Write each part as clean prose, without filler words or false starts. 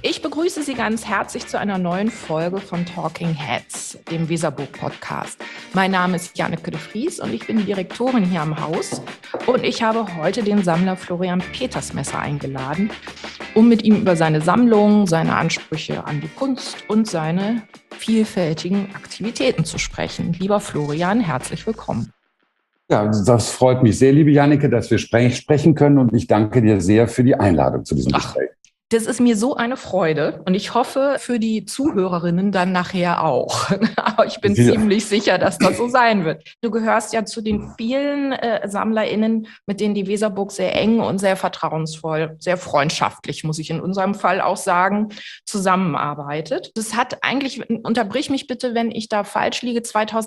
Ich begrüße Sie ganz herzlich zu einer neuen Folge von Talking Heads, dem Weserburg-Podcast. Mein Name ist Janneke de Vries und ich bin die Direktorin hier am Haus. Und ich habe heute den Sammler Florian Petersmesser eingeladen, um mit ihm über seine Sammlung, seine Ansprüche an die Kunst und seine vielfältigen Aktivitäten zu sprechen. Lieber Florian, herzlich willkommen. Ja, das freut mich sehr, liebe Janneke, dass wir sprechen können, und ich danke dir sehr für die Einladung zu diesem Gespräch. Das ist mir so eine Freude und ich hoffe für die Zuhörerinnen dann nachher auch. Aber ich bin ziemlich sicher, dass das so sein wird. Du gehörst ja zu den vielen SammlerInnen, mit denen die Weserburg sehr eng und sehr vertrauensvoll, sehr freundschaftlich, muss ich in unserem Fall auch sagen, zusammenarbeitet. Das hat eigentlich, unterbrich mich bitte, wenn ich da falsch liege,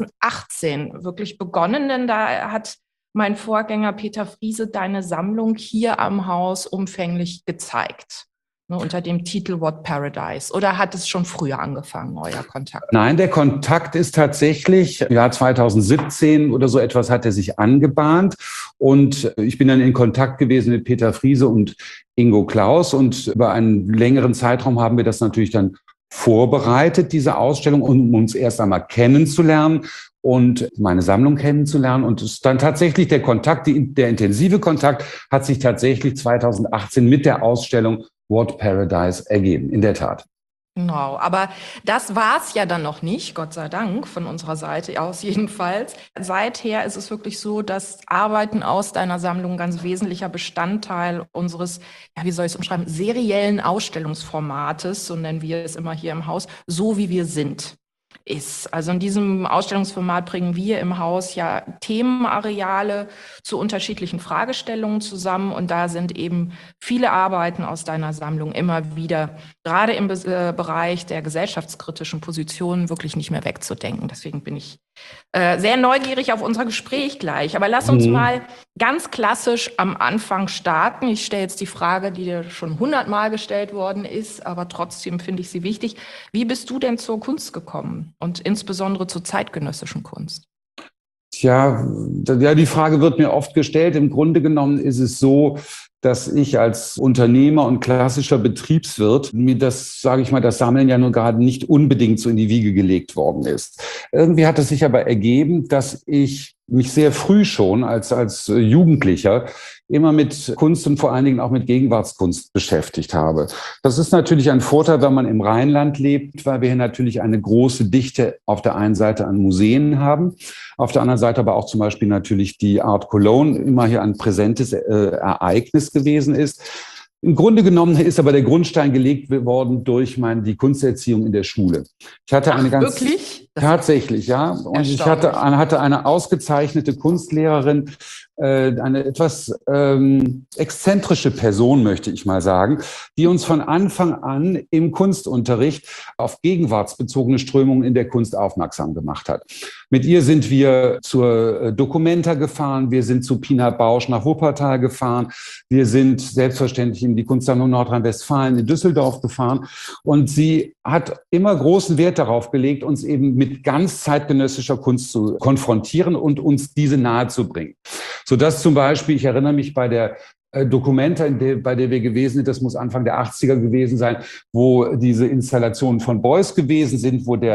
2018 wirklich begonnen, denn da hat mein Vorgänger Peter Friese deine Sammlung hier am Haus umfänglich gezeigt. Unter dem Titel What Paradise? Oder hat es schon früher angefangen, euer Kontakt? Nein, der Kontakt ist tatsächlich, im Jahr 2017 oder so etwas hat er sich angebahnt. Und ich bin dann in Kontakt gewesen mit Peter Friese und Ingo Klaus. Und über einen längeren Zeitraum haben wir das natürlich dann vorbereitet, diese Ausstellung, um uns erst einmal kennenzulernen und meine Sammlung kennenzulernen. Und es ist dann tatsächlich der Kontakt, der intensive Kontakt hat sich tatsächlich 2018 mit der Ausstellung What Paradise ergeben, in der Tat. Genau, aber das war es ja dann noch nicht, Gott sei Dank, von unserer Seite aus jedenfalls. Seither ist es wirklich so, dass Arbeiten aus deiner Sammlung ein ganz wesentlicher Bestandteil unseres, ja, wie soll ich es umschreiben, seriellen Ausstellungsformates, so nennen wir es immer hier im Haus, so wie wir sind, ist. Also in diesem Ausstellungsformat bringen wir im Haus ja Themenareale zu unterschiedlichen Fragestellungen zusammen, und da sind eben viele Arbeiten aus deiner Sammlung immer wieder, gerade im Bereich der gesellschaftskritischen Positionen, wirklich nicht mehr wegzudenken. Deswegen bin ich sehr neugierig auf unser Gespräch gleich. Aber lass uns mal ganz klassisch am Anfang starten. Ich stelle jetzt die Frage, die dir schon 100-mal gestellt worden ist, aber trotzdem finde ich sie wichtig. Wie bist du denn zur Kunst gekommen und insbesondere zur zeitgenössischen Kunst? Tja, die Frage wird mir oft gestellt. Im Grunde genommen ist es so, dass ich als Unternehmer und klassischer Betriebswirt mir das, sage ich mal, das Sammeln ja nur gerade nicht unbedingt so in die Wiege gelegt worden ist. Irgendwie hat es sich aber ergeben, dass ich mich sehr früh schon als Jugendlicher immer mit Kunst und vor allen Dingen auch mit Gegenwartskunst beschäftigt habe. Das ist natürlich ein Vorteil, wenn man im Rheinland lebt, weil wir hier natürlich eine große Dichte auf der einen Seite an Museen haben, auf der anderen Seite aber auch zum Beispiel natürlich die Art Cologne immer hier ein präsentes Ereignis gewesen ist. Im Grunde genommen ist aber der Grundstein gelegt worden durch die Kunsterziehung in der Schule. Ich hatte eine ganz wirklich? Tatsächlich, ja. Und ich hatte eine ausgezeichnete Kunstlehrerin, eine etwas exzentrische Person, möchte ich mal sagen, die uns von Anfang an im Kunstunterricht auf gegenwartsbezogene Strömungen in der Kunst aufmerksam gemacht hat. Mit ihr sind wir zur Documenta gefahren, wir sind zu Pina Bausch nach Wuppertal gefahren, wir sind selbstverständlich in die Kunstsammlung Nordrhein-Westfalen in Düsseldorf gefahren, und sie hat immer großen Wert darauf gelegt, uns eben mit ganz zeitgenössischer Kunst zu konfrontieren und uns diese nahezubringen. Sodass zum Beispiel, ich erinnere mich bei der Documenta, bei der wir gewesen sind, das muss Anfang der 80er gewesen sein, wo diese Installationen von Beuys gewesen sind, wo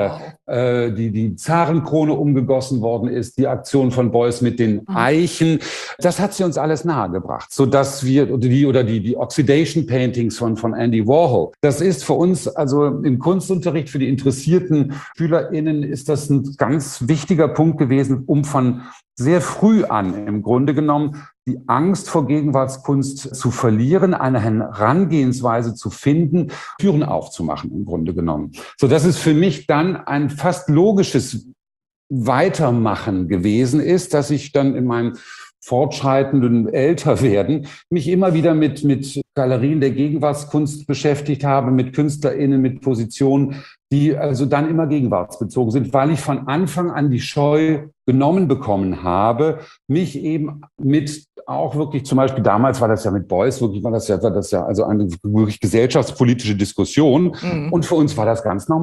die Zarenkrone umgegossen worden ist, die Aktion von Beuys mit den Eichen. Das hat sie uns alles nahegebracht, sodass wir, die Oxidation Paintings von Andy Warhol. Das ist für uns, also im Kunstunterricht, für die interessierten SchülerInnen, ist das ein ganz wichtiger Punkt gewesen, um von sehr früh an im Grunde genommen die Angst vor Gegenwartskunst zu verlieren, eine Herangehensweise zu finden, Türen aufzumachen im Grunde genommen. So dass es für mich dann ein fast logisches Weitermachen gewesen ist, dass ich dann in meinem fortschreitenden Älterwerden mich immer wieder mit Galerien der Gegenwartskunst beschäftigt habe, mit KünstlerInnen, mit Positionen, die also dann immer gegenwartsbezogen sind, weil ich von Anfang an die Scheu genommen bekommen habe, mich eben mit auch wirklich, zum Beispiel damals war das ja mit Beuys, wirklich war das ja also eine wirklich gesellschaftspolitische Diskussion, und für uns war das ganz normal.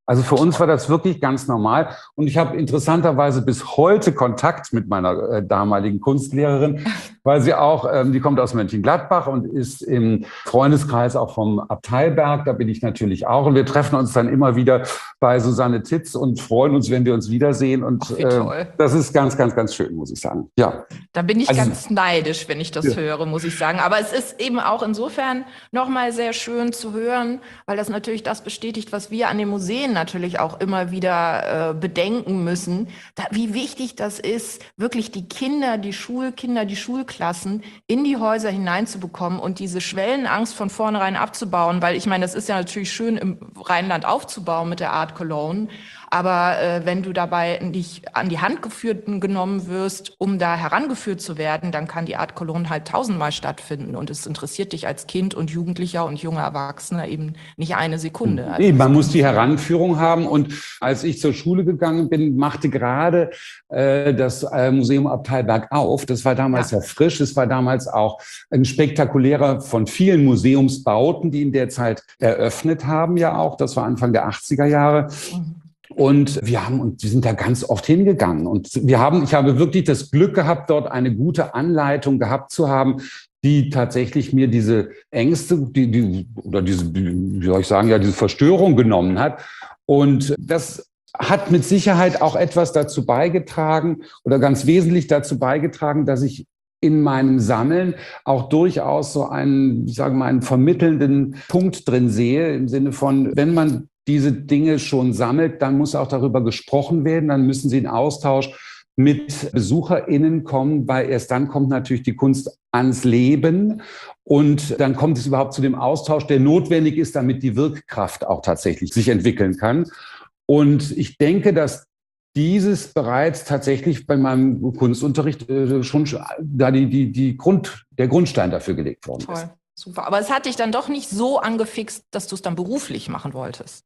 Also für uns war das wirklich ganz normal. Und ich habe interessanterweise bis heute Kontakt mit meiner damaligen Kunstlehrerin, weil sie auch, die kommt aus Mönchengladbach und ist im Freundeskreis auch vom Abteilberg. Da bin ich natürlich auch. Und wir treffen uns dann immer wieder bei Susanne Titz und freuen uns, wenn wir uns wiedersehen. Und wie toll. Das ist ganz, ganz, ganz schön, muss ich sagen. Ja. Da bin ich ganz neidisch, wenn ich das höre, muss ich sagen. Aber es ist eben auch insofern nochmal sehr schön zu hören, weil das natürlich das bestätigt, was wir an den Museen natürlich auch immer wieder bedenken müssen, wie wichtig das ist, wirklich die Kinder, die Schulkinder, die Schulklassen in die Häuser hineinzubekommen und diese Schwellenangst von vornherein abzubauen, weil ich meine, das ist ja natürlich schön im Rheinland aufzubauen mit der Art Cologne, aber wenn du dabei nicht an die Hand genommen wirst, um da herangeführt zu werden, dann kann die Art Cologne halt 1000-mal stattfinden und es interessiert dich als Kind und Jugendlicher und junger Erwachsener eben nicht eine Sekunde. Also nee, man muss die Heranführung haben und als ich zur Schule gegangen bin, machte gerade das Museum Abteilberg auf. Das war damals ja frisch, es war damals auch ein spektakulärer von vielen Museumsbauten, die in der Zeit eröffnet haben ja auch. Das war Anfang der 80er Jahre. Und wir sind da ganz oft hingegangen. Und ich habe wirklich das Glück gehabt, dort eine gute Anleitung gehabt zu haben, die tatsächlich mir diese Ängste, diese Verstörung genommen hat. Und das hat mit Sicherheit auch etwas dazu beigetragen oder ganz wesentlich dazu beigetragen, dass ich in meinem Sammeln auch durchaus so einen vermittelnden Punkt drin sehe, im Sinne von, wenn man diese Dinge schon sammelt, dann muss auch darüber gesprochen werden, dann müssen sie in Austausch mit BesucherInnen kommen, weil erst dann kommt natürlich die Kunst ans Leben und dann kommt es überhaupt zu dem Austausch, der notwendig ist, damit die Wirkkraft auch tatsächlich sich entwickeln kann. Und ich denke, dass dieses bereits tatsächlich bei meinem Kunstunterricht schon da der Grundstein dafür gelegt worden ist. Toll, super. Aber es hat dich dann doch nicht so angefixt, dass du es dann beruflich machen wolltest.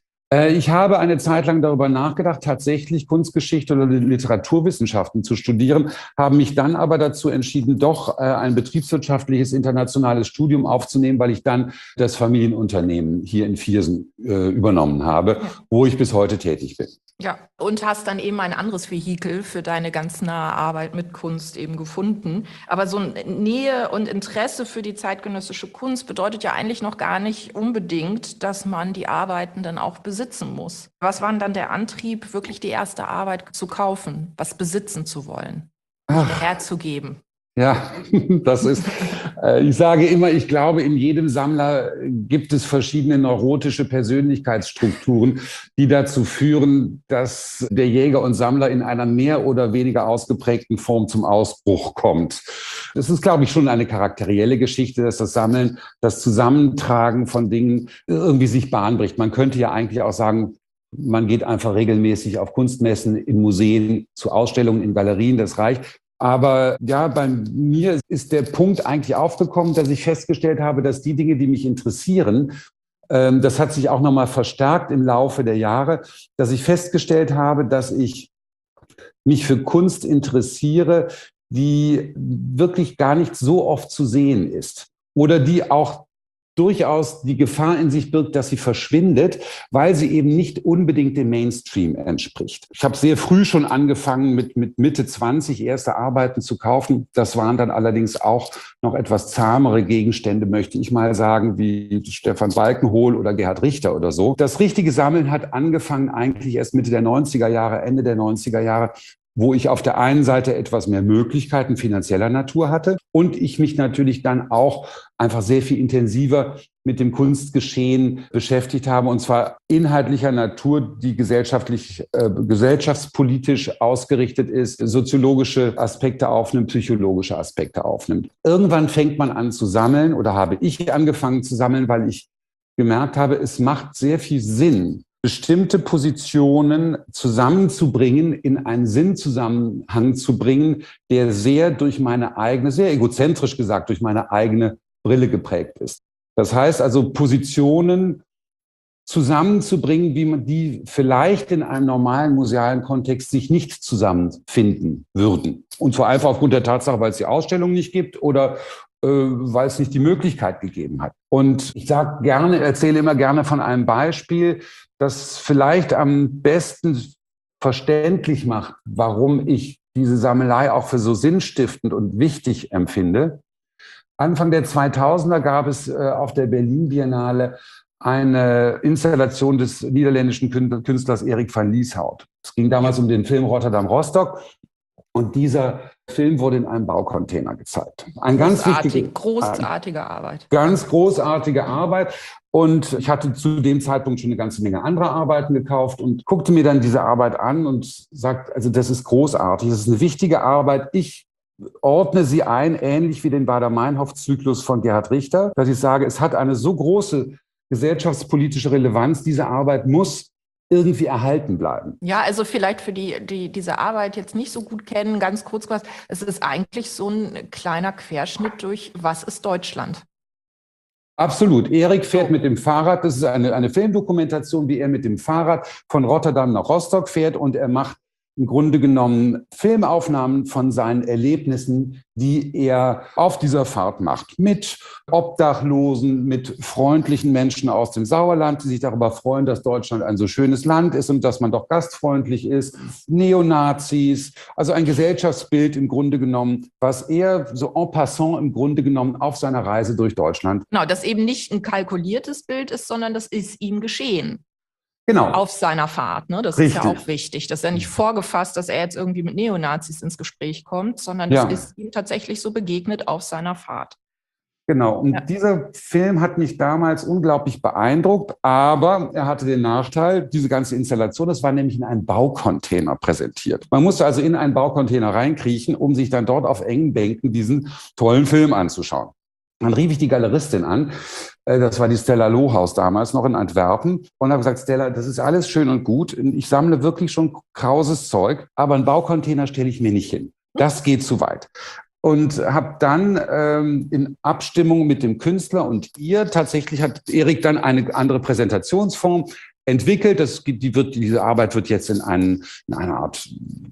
Ich habe eine Zeit lang darüber nachgedacht, tatsächlich Kunstgeschichte oder Literaturwissenschaften zu studieren, habe mich dann aber dazu entschieden, doch ein betriebswirtschaftliches internationales Studium aufzunehmen, weil ich dann das Familienunternehmen hier in Viersen übernommen habe, wo ich bis heute tätig bin. Ja, und hast dann eben ein anderes Vehikel für deine ganz nahe Arbeit mit Kunst eben gefunden. Aber so Nähe und Interesse für die zeitgenössische Kunst bedeutet ja eigentlich noch gar nicht unbedingt, dass man die Arbeiten dann auch besitzen muss. Was war dann der Antrieb, wirklich die erste Arbeit zu kaufen, was besitzen zu wollen, herzugeben? Ja, das ist, ich sage immer, ich glaube, in jedem Sammler gibt es verschiedene neurotische Persönlichkeitsstrukturen, die dazu führen, dass der Jäger und Sammler in einer mehr oder weniger ausgeprägten Form zum Ausbruch kommt. Das ist, glaube ich, schon eine charakterielle Geschichte, dass das Sammeln, das Zusammentragen von Dingen irgendwie sich Bahn bricht. Man könnte ja eigentlich auch sagen, man geht einfach regelmäßig auf Kunstmessen, in Museen, zu Ausstellungen, in Galerien, das reicht. Aber ja, bei mir ist der Punkt eigentlich aufgekommen, dass ich festgestellt habe, dass die Dinge, die mich interessieren, das hat sich auch nochmal verstärkt im Laufe der Jahre, dass ich festgestellt habe, dass ich mich für Kunst interessiere, die wirklich gar nicht so oft zu sehen ist oder die auch durchaus die Gefahr in sich birgt, dass sie verschwindet, weil sie eben nicht unbedingt dem Mainstream entspricht. Ich habe sehr früh schon angefangen, mit Mitte 20 erste Arbeiten zu kaufen. Das waren dann allerdings auch noch etwas zahmere Gegenstände, möchte ich mal sagen, wie Stefan Balkenhol oder Gerhard Richter oder so. Das richtige Sammeln hat angefangen eigentlich erst Mitte der 90er Jahre, Ende der 90er Jahre, wo ich auf der einen Seite etwas mehr Möglichkeiten finanzieller Natur hatte und ich mich natürlich dann auch einfach sehr viel intensiver mit dem Kunstgeschehen beschäftigt habe, und zwar inhaltlicher Natur, die gesellschaftspolitisch ausgerichtet ist, soziologische Aspekte aufnimmt, psychologische Aspekte aufnimmt. Irgendwann fängt man an zu sammeln oder habe ich angefangen zu sammeln, weil ich gemerkt habe, es macht sehr viel Sinn, bestimmte Positionen zusammenzubringen, in einen Sinnzusammenhang zu bringen, der sehr durch meine eigene, sehr egozentrisch gesagt, durch meine eigene Brille geprägt ist. Das heißt also, Positionen zusammenzubringen, wie man die vielleicht in einem normalen musealen Kontext sich nicht zusammenfinden würden. Und zwar einfach aufgrund der Tatsache, weil es die Ausstellung nicht gibt oder weil es nicht die Möglichkeit gegeben hat. Und ich erzähle immer gerne von einem Beispiel, das vielleicht am besten verständlich macht, warum ich diese Sammelei auch für so sinnstiftend und wichtig empfinde. Anfang der 2000er gab es auf der Berlin Biennale eine Installation des niederländischen Künstlers Erik van Lieshout. Es ging damals um den Film Rotterdam-Rostock und dieser Film wurde in einem Baucontainer gezeigt. Großartige Arbeit. Ganz großartige Arbeit. Und ich hatte zu dem Zeitpunkt schon eine ganze Menge anderer Arbeiten gekauft und guckte mir dann diese Arbeit an und sagte, also das ist großartig, das ist eine wichtige Arbeit. Ich ordne sie ein, ähnlich wie den Baader-Meinhof-Zyklus von Gerhard Richter, dass ich sage, es hat eine so große gesellschaftspolitische Relevanz, diese Arbeit muss irgendwie erhalten bleiben. Ja, also vielleicht für die diese Arbeit jetzt nicht so gut kennen, ganz kurz gesagt, es ist eigentlich so ein kleiner Querschnitt durch Was ist Deutschland? Absolut. Erik fährt mit dem Fahrrad, das ist eine Filmdokumentation, wie er mit dem Fahrrad von Rotterdam nach Rostock fährt und er macht im Grunde genommen Filmaufnahmen von seinen Erlebnissen, die er auf dieser Fahrt macht. Mit Obdachlosen, mit freundlichen Menschen aus dem Sauerland, die sich darüber freuen, dass Deutschland ein so schönes Land ist und dass man doch gastfreundlich ist. Neonazis, also ein Gesellschaftsbild im Grunde genommen, was er so en passant im Grunde genommen auf seiner Reise durch Deutschland. Genau, das eben nicht ein kalkuliertes Bild ist, sondern das ist ihm geschehen. Genau. Auf seiner Fahrt. Ne? Das Richtig. Ist ja auch wichtig. Das ist ja nicht vorgefasst, dass er jetzt irgendwie mit Neonazis ins Gespräch kommt, sondern das ist ihm tatsächlich so begegnet auf seiner Fahrt. Genau. Und dieser Film hat mich damals unglaublich beeindruckt, aber er hatte den Nachteil, diese ganze Installation, das war nämlich in einem Baucontainer präsentiert. Man musste also in einen Baucontainer reinkriechen, um sich dann dort auf engen Bänken diesen tollen Film anzuschauen. Dann rief ich die Galeristin an, das war die Stella Lohaus damals noch in Antwerpen und habe gesagt, Stella, das ist alles schön und gut, ich sammle wirklich schon krauses Zeug, aber einen Baucontainer stelle ich mir nicht hin. Das geht zu weit. Und habe dann in Abstimmung mit dem Künstler und tatsächlich hat Erik dann eine andere Präsentationsform entwickelt. Diese Arbeit wird jetzt in einer Art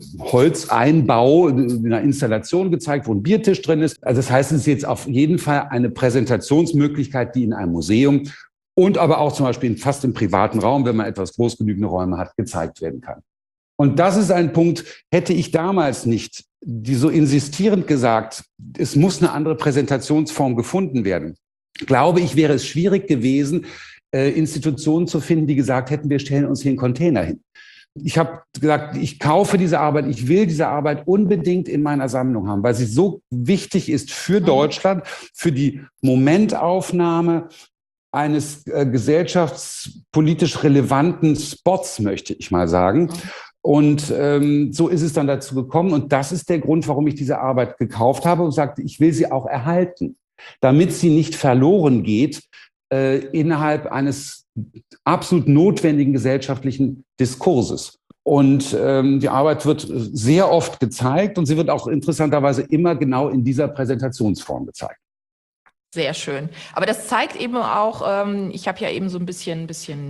Holzeinbau, in einer Installation gezeigt, wo ein Biertisch drin ist. Also das heißt, es ist jetzt auf jeden Fall eine Präsentationsmöglichkeit, die in einem Museum und aber auch zum Beispiel fast im privaten Raum, wenn man etwas groß genügende Räume hat, gezeigt werden kann. Und das ist ein Punkt, hätte ich damals nicht so insistierend gesagt, es muss eine andere Präsentationsform gefunden werden. Glaube ich, wäre es schwierig gewesen, Institutionen zu finden, die gesagt hätten, wir stellen uns hier einen Container hin. Ich habe gesagt, ich kaufe diese Arbeit, ich will diese Arbeit unbedingt in meiner Sammlung haben, weil sie so wichtig ist für Deutschland, für die Momentaufnahme eines gesellschaftspolitisch relevanten Spots, möchte ich mal sagen. Und so ist es dann dazu gekommen. Und das ist der Grund, warum ich diese Arbeit gekauft habe und sagte, ich will sie auch erhalten, damit sie nicht verloren geht innerhalb eines absolut notwendigen gesellschaftlichen Diskurses. Und die Arbeit wird sehr oft gezeigt und sie wird auch interessanterweise immer genau in dieser Präsentationsform gezeigt. Sehr schön. Aber das zeigt eben auch, ich habe ja eben so ein bisschen,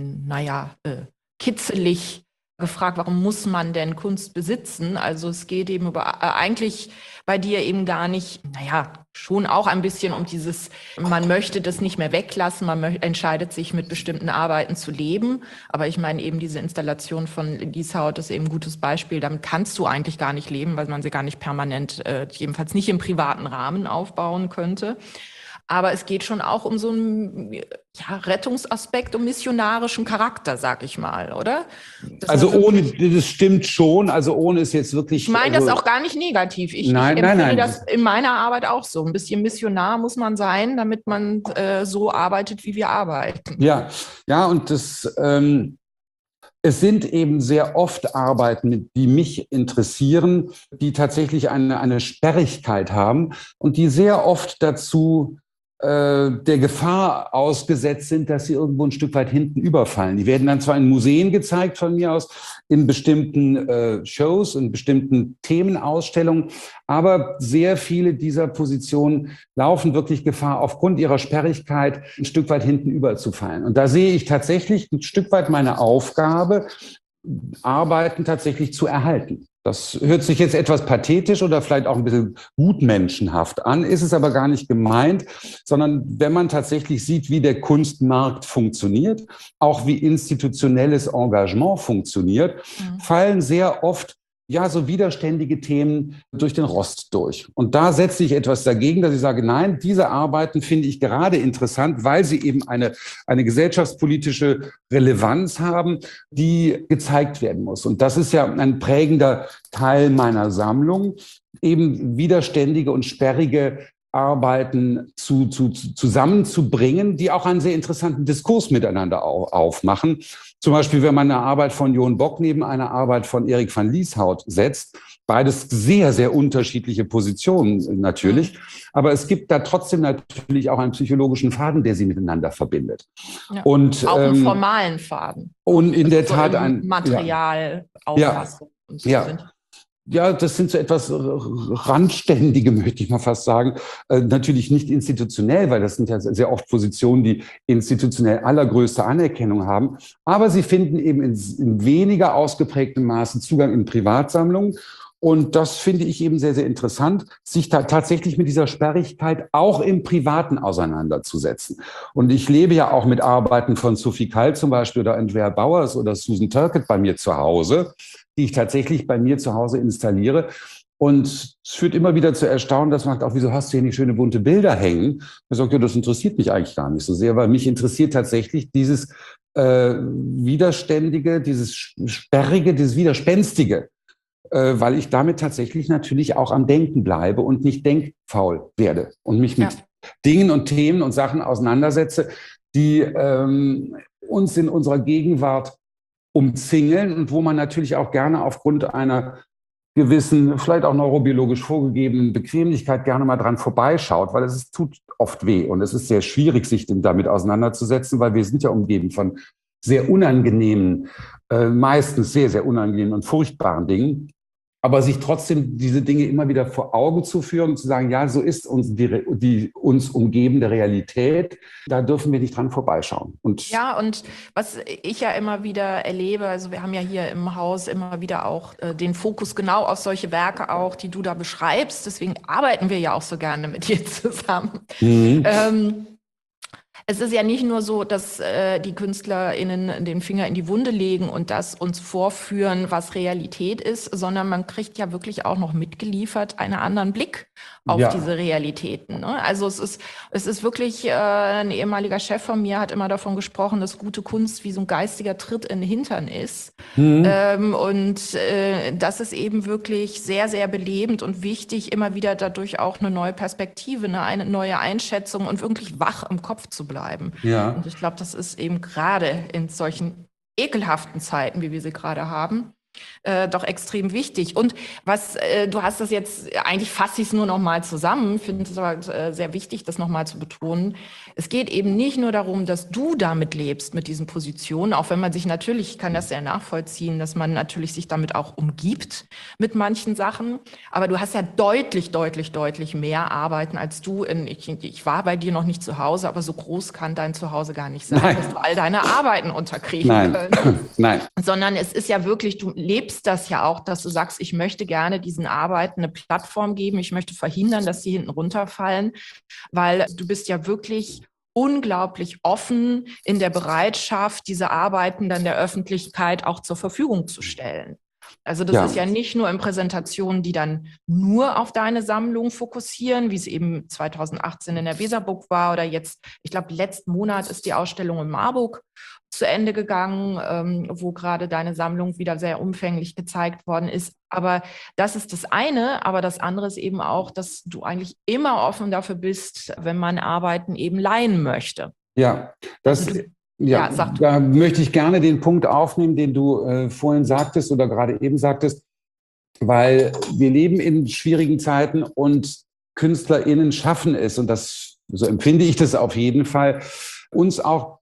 kitzelig gefragt, warum muss man denn Kunst besitzen? Also es geht eben eigentlich bei dir eben gar nicht, schon auch ein bisschen um dieses, man möchte das nicht mehr weglassen, man entscheidet sich mit bestimmten Arbeiten zu leben. Aber ich meine eben diese Installation von Lieshout ist eben ein gutes Beispiel. Damit kannst du eigentlich gar nicht leben, weil man sie gar nicht permanent, jedenfalls nicht im privaten Rahmen aufbauen könnte. Aber es geht schon auch um so einen Rettungsaspekt, um missionarischen Charakter, sag ich mal, oder? Das stimmt schon, also ohne ist jetzt wirklich... Ich meine das auch gar nicht negativ. Ich empfinde das in meiner Arbeit auch so. Ein bisschen Missionar muss man sein, damit man so arbeitet, wie wir arbeiten. Ja, und das... Es sind eben sehr oft Arbeiten, die mich interessieren, die tatsächlich eine Sperrigkeit haben und die sehr oft dazu der Gefahr ausgesetzt sind, dass sie irgendwo ein Stück weit hinten überfallen. Die werden dann zwar in Museen gezeigt von mir aus, in bestimmten Shows, in bestimmten Themenausstellungen, aber sehr viele dieser Positionen laufen wirklich Gefahr, aufgrund ihrer Sperrigkeit ein Stück weit hinten überzufallen. Und da sehe ich tatsächlich ein Stück weit meine Aufgabe, Arbeiten tatsächlich zu erhalten. Das hört sich jetzt etwas pathetisch oder vielleicht auch ein bisschen gutmenschenhaft an, ist es aber gar nicht gemeint, sondern wenn man tatsächlich sieht, wie der Kunstmarkt funktioniert, auch wie institutionelles Engagement funktioniert, fallen sehr oft so widerständige Themen durch den Rost durch. Und da setze ich etwas dagegen, dass ich sage, nein, diese Arbeiten finde ich gerade interessant, weil sie eben eine gesellschaftspolitische Relevanz haben, die gezeigt werden muss. Und das ist ja ein prägender Teil meiner Sammlung, eben widerständige und sperrige Arbeiten zusammenzubringen, die auch einen sehr interessanten Diskurs miteinander aufmachen. Zum Beispiel, wenn man eine Arbeit von Joan Bock neben einer Arbeit von Erik van Lieshout setzt, beides sehr, sehr unterschiedliche Positionen natürlich, aber es gibt da trotzdem natürlich auch einen psychologischen Faden, der sie miteinander verbindet. Ja. Und auch einen formalen Faden. Und in der so Tat ein Material, Auffassung und so sind. Ja, das sind so etwas Randständige, möchte ich mal fast sagen. Natürlich nicht institutionell, weil das sind ja sehr oft Positionen, die institutionell allergrößte Anerkennung haben. Aber sie finden eben in weniger ausgeprägtem Maße Zugang in Privatsammlungen. Und das finde ich eben sehr, sehr interessant, sich da tatsächlich mit dieser Sperrigkeit auch im Privaten auseinanderzusetzen. Und ich lebe ja auch mit Arbeiten von Sophie Kall zum Beispiel oder Andrea Bowers oder Susan Turkett bei mir zu Hause, die ich tatsächlich bei mir zu Hause installiere. Und es führt immer wieder zu Erstaunen, dass man sagt, auch wieso hast du hier nicht schöne bunte Bilder hängen? Ich sage, ja, das interessiert mich eigentlich gar nicht so sehr, weil mich interessiert tatsächlich dieses Widerständige, dieses Sperrige, dieses Widerspenstige, weil ich damit tatsächlich natürlich auch am Denken bleibe und nicht denkfaul werde und mich mit Dingen und Themen und Sachen auseinandersetze, die uns in unserer Gegenwart umzingeln und wo man natürlich auch gerne aufgrund einer gewissen, vielleicht auch neurobiologisch vorgegebenen Bequemlichkeit gerne mal dran vorbeischaut, weil es tut oft weh und es ist sehr schwierig, sich damit auseinanderzusetzen, weil wir sind ja umgeben von sehr unangenehmen, meistens sehr, sehr unangenehmen und furchtbaren Dingen. Aber sich trotzdem diese Dinge immer wieder vor Augen zu führen und zu sagen, ja, so ist uns die uns umgebende Realität, da dürfen wir nicht dran vorbeischauen. Und was ich ja immer wieder erlebe, also wir haben ja hier im Haus immer wieder auch den Fokus genau auf solche Werke auch, die du da beschreibst. Deswegen arbeiten wir ja auch so gerne mit dir zusammen. Es ist ja nicht nur so, dass die KünstlerInnen den Finger in die Wunde legen und das uns vorführen, was Realität ist, sondern man kriegt ja wirklich auch noch mitgeliefert einen anderen Blick auf diese Realitäten. Ne? Also es ist wirklich, ein ehemaliger Chef von mir hat immer davon gesprochen, dass gute Kunst wie so ein geistiger Tritt in den Hintern ist. Das ist eben wirklich sehr, sehr belebend und wichtig, immer wieder dadurch auch eine neue Perspektive, eine neue Einschätzung und wirklich wach im Kopf zu bleiben. Ja. Und ich glaube, das ist eben gerade in solchen ekelhaften Zeiten, wie wir sie gerade haben, doch extrem wichtig. Und du hast das jetzt, eigentlich fasse ich es nur noch mal zusammen, finde es aber sehr wichtig, das noch mal zu betonen. Es geht eben nicht nur darum, dass du damit lebst, mit diesen Positionen, auch wenn man sich natürlich, ich kann das sehr nachvollziehen, dass man natürlich sich damit auch umgibt mit manchen Sachen. Aber du hast ja deutlich, deutlich, deutlich mehr Arbeiten als du. Ich war bei dir noch nicht zu Hause, aber so groß kann dein Zuhause gar nicht sein, dass du all deine Arbeiten unterkriegen könntest. Nein. Sondern es ist ja wirklich, du lebst das ja auch, dass du sagst, ich möchte gerne diesen Arbeiten eine Plattform geben, ich möchte verhindern, dass sie hinten runterfallen, weil du bist ja wirklich unglaublich offen in der Bereitschaft, diese Arbeiten dann der Öffentlichkeit auch zur Verfügung zu stellen. Also das ist ja nicht nur in Präsentationen, die dann nur auf deine Sammlung fokussieren, wie es eben 2018 in der Weserburg war oder jetzt, ich glaube, letzten Monat ist die Ausstellung in Marburg zu Ende gegangen, wo gerade deine Sammlung wieder sehr umfänglich gezeigt worden ist. Aber das ist das eine, aber das andere ist eben auch, dass du eigentlich immer offen dafür bist, wenn man Arbeiten eben leihen möchte. Ja, sag du. Da möchte ich gerne den Punkt aufnehmen, den du vorhin sagtest oder gerade eben sagtest, weil wir leben in schwierigen Zeiten und KünstlerInnen schaffen es, und so empfinde ich das auf jeden Fall, uns auch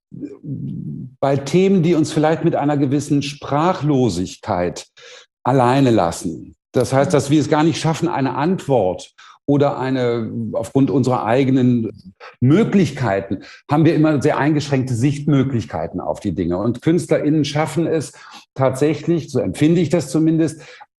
bei Themen, die uns vielleicht mit einer gewissen Sprachlosigkeit alleine lassen. Das heißt, dass wir es gar nicht schaffen, eine Antwort oder aufgrund unserer eigenen Möglichkeiten, haben wir immer sehr eingeschränkte Sichtmöglichkeiten auf die Dinge. Und KünstlerInnen schaffen es tatsächlich, so empfinde ich das zumindest,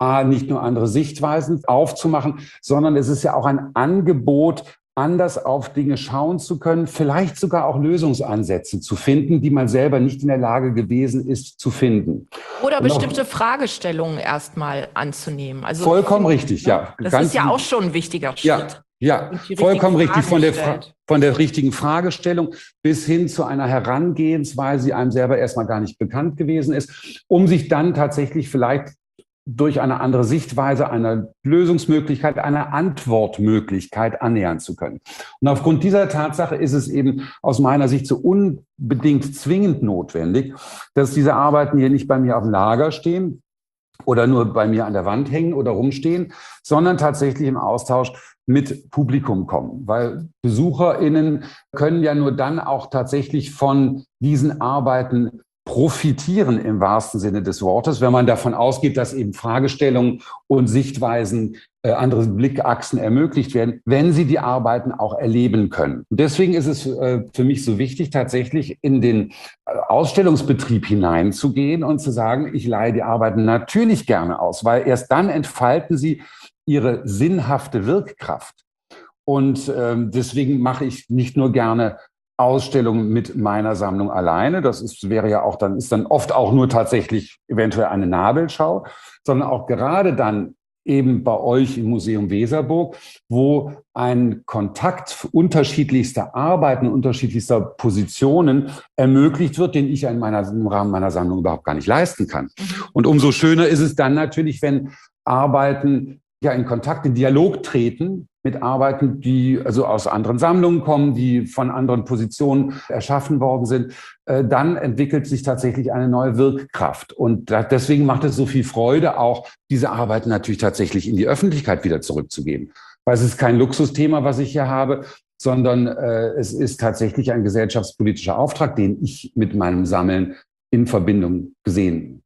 nicht nur andere Sichtweisen aufzumachen, sondern es ist ja auch ein Angebot, anders auf Dinge schauen zu können, vielleicht sogar auch Lösungsansätze zu finden, die man selber nicht in der Lage gewesen ist zu finden. Oder bestimmte Fragestellungen erstmal anzunehmen. Also vollkommen richtig, ja. Das ist ja auch schon ein wichtiger Schritt. Ja, vollkommen richtig. Von der richtigen Fragestellung bis hin zu einer Herangehensweise, die einem selber erstmal gar nicht bekannt gewesen ist, um sich dann tatsächlich vielleicht durch eine andere Sichtweise, eine Lösungsmöglichkeit, eine Antwortmöglichkeit annähern zu können. Und aufgrund dieser Tatsache ist es eben aus meiner Sicht so unbedingt zwingend notwendig, dass diese Arbeiten hier nicht bei mir auf dem Lager stehen oder nur bei mir an der Wand hängen oder rumstehen, sondern tatsächlich im Austausch mit Publikum kommen. Weil BesucherInnen können ja nur dann auch tatsächlich von diesen Arbeiten profitieren im wahrsten Sinne des Wortes, wenn man davon ausgeht, dass eben Fragestellungen und Sichtweisen, andere Blickachsen ermöglicht werden, wenn sie die Arbeiten auch erleben können. Und deswegen ist es für mich so wichtig, tatsächlich in den Ausstellungsbetrieb hineinzugehen und zu sagen, ich leihe die Arbeiten natürlich gerne aus, weil erst dann entfalten sie ihre sinnhafte Wirkkraft. Und deswegen mache ich nicht nur gerne Ausstellungen mit meiner Sammlung alleine. Wäre ja auch ist dann oft auch nur tatsächlich eventuell eine Nabelschau, sondern auch gerade dann eben bei euch im Museum Weserburg, wo ein Kontakt unterschiedlichster Arbeiten, unterschiedlichster Positionen ermöglicht wird, den ich im Rahmen meiner Sammlung überhaupt gar nicht leisten kann. Und umso schöner ist es dann natürlich, wenn Arbeiten ja in Kontakt, in Dialog treten mit Arbeiten, die also aus anderen Sammlungen kommen, die von anderen Positionen erschaffen worden sind, dann entwickelt sich tatsächlich eine neue Wirkkraft. Und deswegen macht es so viel Freude, auch diese Arbeiten natürlich tatsächlich in die Öffentlichkeit wieder zurückzugeben. Weil es ist kein Luxusthema, was ich hier habe, sondern es ist tatsächlich ein gesellschaftspolitischer Auftrag, den ich mit meinem Sammeln in Verbindung gesehen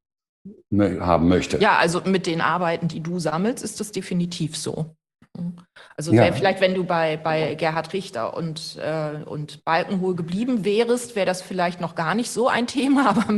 haben möchte. Ja, also mit den Arbeiten, die du sammelst, ist das definitiv so. Also vielleicht, wenn du bei Gerhard Richter und Balkenhol geblieben wärst, wäre das vielleicht noch gar nicht so ein Thema, aber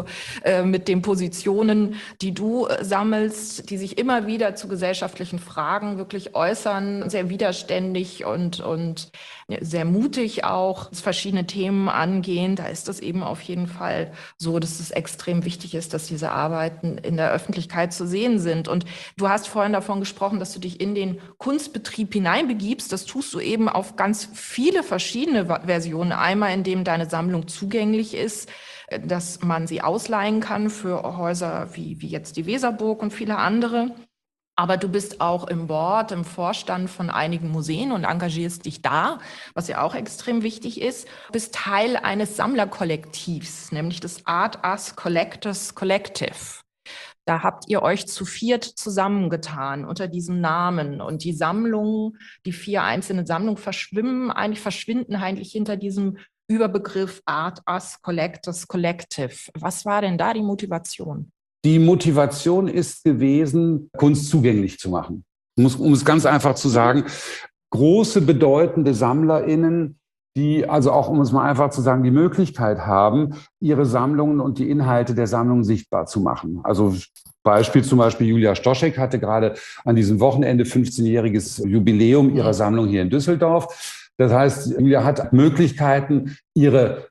mit den Positionen, die du sammelst, die sich immer wieder zu gesellschaftlichen Fragen wirklich äußern, sehr widerständig und sehr mutig auch verschiedene Themen angehen, da ist das eben auf jeden Fall so, dass es extrem wichtig ist, dass diese Arbeiten in der Öffentlichkeit zu sehen sind. Und du hast vorhin davon gesprochen, dass du dich in den Kunstbetrieb hineinbegibst. Das tust du eben auf ganz viele verschiedene Versionen. Einmal, indem deine Sammlung zugänglich ist, dass man sie ausleihen kann für Häuser wie jetzt die Weserburg und viele andere. Aber du bist auch im Board, im Vorstand von einigen Museen und engagierst dich da, was ja auch extrem wichtig ist. Du bist Teil eines Sammlerkollektivs, nämlich des Art Us Collectors Collective. Da habt ihr euch zu 4 zusammengetan unter diesem Namen. Und die Sammlungen, die 4 einzelnen Sammlungen verschwinden eigentlich hinter diesem Überbegriff Art Us Collectors Collective. Was war denn da die Motivation? Die Motivation ist gewesen, Kunst zugänglich zu machen. Um es ganz einfach zu sagen, große, bedeutende SammlerInnen, die also auch, um es mal einfach zu sagen, die Möglichkeit haben, ihre Sammlungen und die Inhalte der Sammlung sichtbar zu machen. Also zum Beispiel Julia Stoschek hatte gerade an diesem Wochenende 15-jähriges Jubiläum ihrer Sammlung hier in Düsseldorf. Das heißt, Julia hat Möglichkeiten, ihre